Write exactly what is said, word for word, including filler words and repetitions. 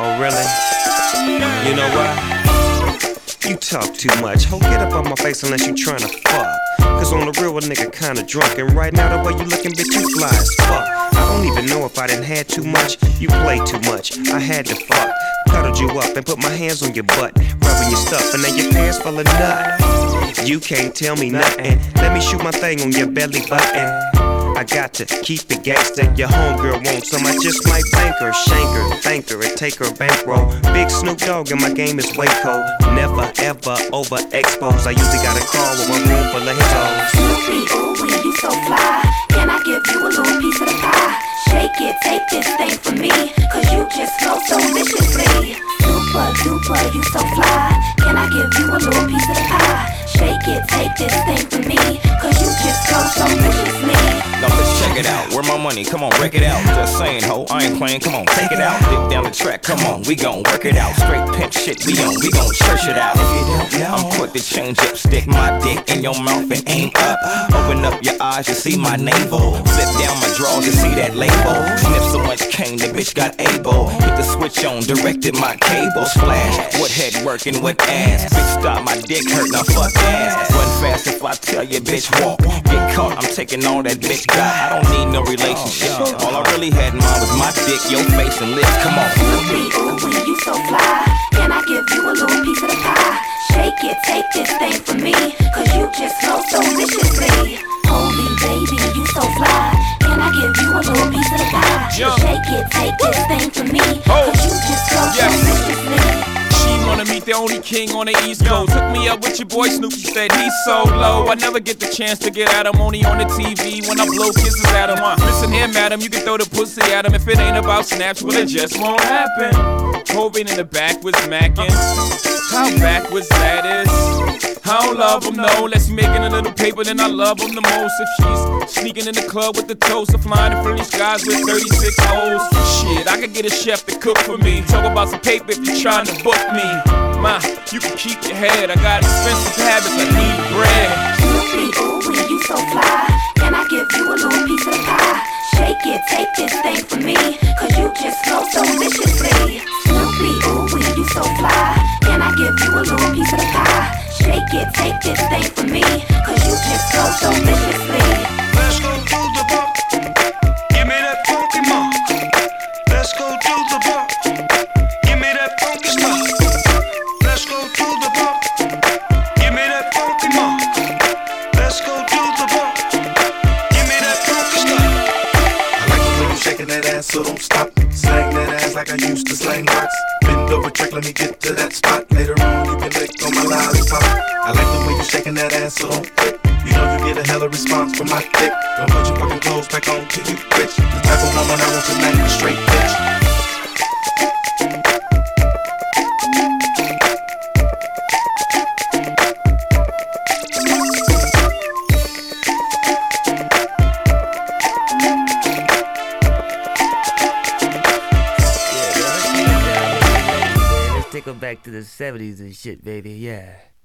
Oh really? You know why? You talk too much. Ho, get up on my face unless you tryna fuck. Cause on the real, a nigga kinda drunk. And right now, the way you looking, bitch, you fly as fuck. I don't even know if I didn't had too much. You play too much. I had to fuck. Cuddled you up and put my hands on your butt. Rubbing your stuff and now your pants full of nut. You can't tell me nothing. Let me shoot my thing on your belly button. I got to keep it gangsta. Your homegirl wants some, I just might bank her, shank her, thank her, and take her bankroll. Big Snoop Dogg and my game is way cold. Never ever overexposed. I usually got a car with one room full of his hoes. Snoopy, ooh wee, you so fly. Can I give you a little piece of the pie? Shake it, take this thing from me, cause you just flow so viciously. Super duper, you so fly. Can I give you a little piece of the pie? Shake it, take this thing from me, cause you just flow so viciously. Now let's check it out, where my money, come on, wreck it out. Just saying, ho, I ain't playing, come on, take it out. Dip down the track, come on, we gon' work it out. Straight pimp shit, we on, we gon' church it out. If you don't know, I'm quick to change up, stick my dick in your mouth and aim up. Open up your eyes, you see my navel. Flip down my drawers, you see that label. Sniff so much cane, the bitch got able. Hit the switch on, directed my cable. Splash, what head working, what ass. Bitch stop, my dick hurt, now fuck ass. Run fast if I tell you, bitch walk. Get caught, I'm taking all that bitch got. I don't need no relationship. All I really had in mind was my dick, your face, and lips. Come on. Snoopy, ooh wee, you so fly. Can I give you a little piece of the pie? Shake it, take this thing from me, cause you just flow so viciously. Holy baby, you so fly. Can I give you a little piece of the pie? Jump. Shake it, take this thing from me, cause you just flow Yes. so viciously. She wanna meet the only king on the East Coast. Hook me up with your boy Snoop, he said he's so low. I never get the chance to get at him, only on the T V when I blow kisses at him. Uh, listen here, madam, you can throw the pussy at him. If it ain't about snaps, well, it just won't happen. Cobain in the back was macking. How backwards that is. I don't love him, no, unless he making a little paper, then I love him the most. If she's sneaking in the club with the toast of flying in friendly skies with thirty-six hoes. Shit, I could get a chef to cook for me. Talk about some paper if you're trying to book me. Ma, you can keep your head, I got expensive habits, I need bread. Snoopy, ooh wee, you so fly. Can I give you a little piece of the pie? Shake it, take this thing from me, cause you just flow so viciously. Snoopy, ooh wee, you so fly. Can I give you a little piece of the pie? Shake it, take this thing from me, cause you just flow so viciously. Let's go to the bar. Give me that funky monk. Let's go to the bar. Give me that funky stuff. Let's go to the bar. Give me that funky monk. Let's go to the bar. Give me that funky stuff. I like the way you shaking that ass, so don't stop. Slang that ass like I used to slang rocks. Bend over, trick, let me get to that spot. Later on, you can lick on my lollipop. I like the way you shaking that ass, so don't quit. You know you get a hella response from my dick. Don't put your fucking clothes back on till you quit. The type of woman I want tonight, a straight bitch. Take them back to the seventies and shit, baby, yeah.